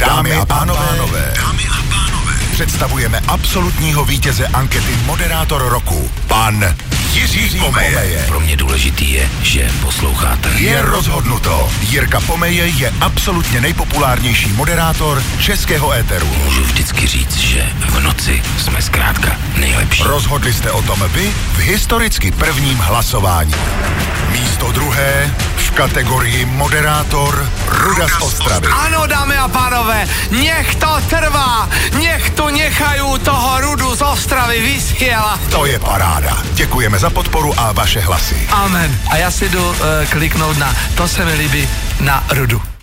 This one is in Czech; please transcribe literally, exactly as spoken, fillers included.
Dámy a pánové, Dámy a pánové, představujeme absolutního vítěze ankety Moderátor roku, pan Jiří Pomeje. pro mě důležitý je, že posloucháte. Je rozhodnuto. Jirka Pomeje je absolutně nejpopulárnější moderátor českého éteru. Můžu vždycky říct, že v noci jsme zkrátka nejlepší. Rozhodli jste o tom vy v historicky prvním hlasování. Místo druhé v kategorii Moderátor Ruda z Ostravy. Ano, dámy a pánové, nech to trvá, nech tu nechají toho Rudu z Ostravy vysílat. To je paráda. Děkujeme za podporu a vaše hlasy. Amen. A já si jdu uh, kliknout na to se mi líbí na Rudu.